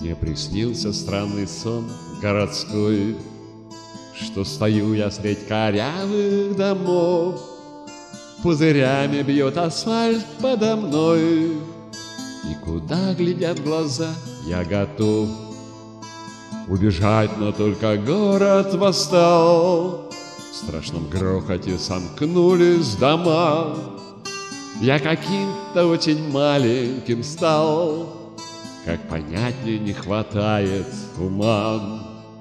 Мне приснился странный сон городской, что стою я средь корявых домов, пузырями бьет асфальт подо мной, и куда глядят глаза, я готов убежать, но только город восстал. В страшном грохоте сомкнулись дома, я каким-то очень маленьким стал, как понять мне не хватает ума.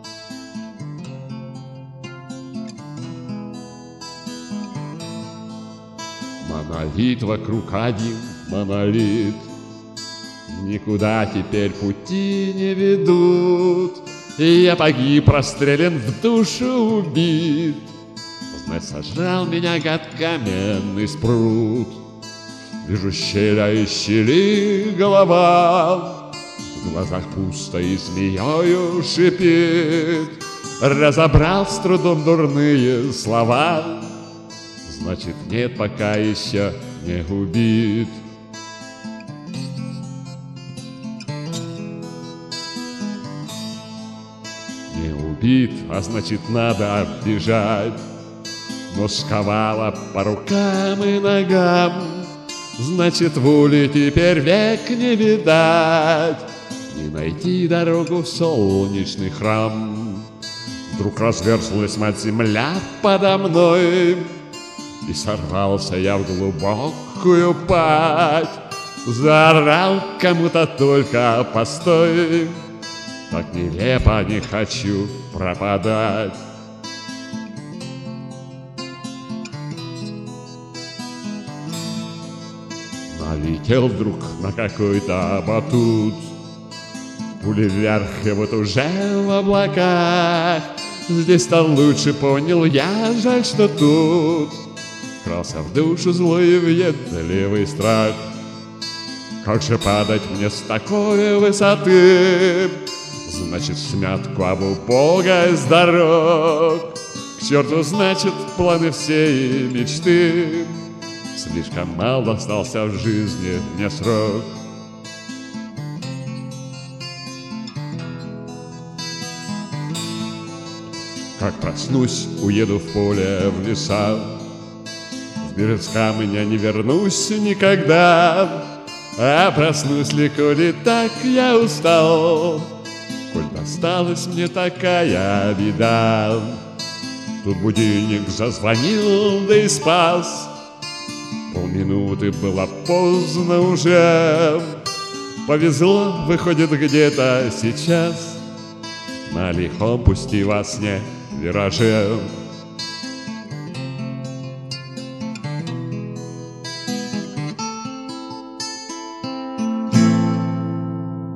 Монолит вокруг один монолит, никуда теперь пути не ведут, и я погиб, расстрелян, в душу убит. Знать, сожрал меня гад каменный спрут. Вижу щель, а из щели голова, в глазах пусто и змеёю шипит. Разобрал с трудом дурные слова, значит, нет, пока еще не убит. Не убит, а значит, надо бежать, но сковала по рукам и ногам, значит, воли теперь век не видать, не найти дорогу в солнечный храм. Вдруг разверзлась мать земля подо мной, и сорвался я в глубокую падь. Заорал кому-то только постой, так нелепо не хочу пропадать. Налетел вдруг на какой-то батут, пули вверх, и вот уже в облаках. Здесь-то лучше понял я, жаль, что тут крался в душу злой и въедливый страх. Как же падать мне с такой высоты? Значит, смятку об убогой с дорог. К черту, значит, планы все и мечты. Слишком мало остался в жизни мне срок. Как проснусь, уеду в поле, в леса, в Березкам меня не вернусь никогда. А проснусь ли, коли так я устал, коль досталась мне такая беда. Тут будильник зазвонил, да и спас. Полминуты было поздно уже. Повезло, выходит, где-то сейчас на лихом пусти во сне вираже.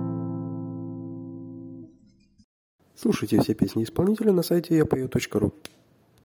Слушайте все песни исполнителя на сайте yapeo.ru.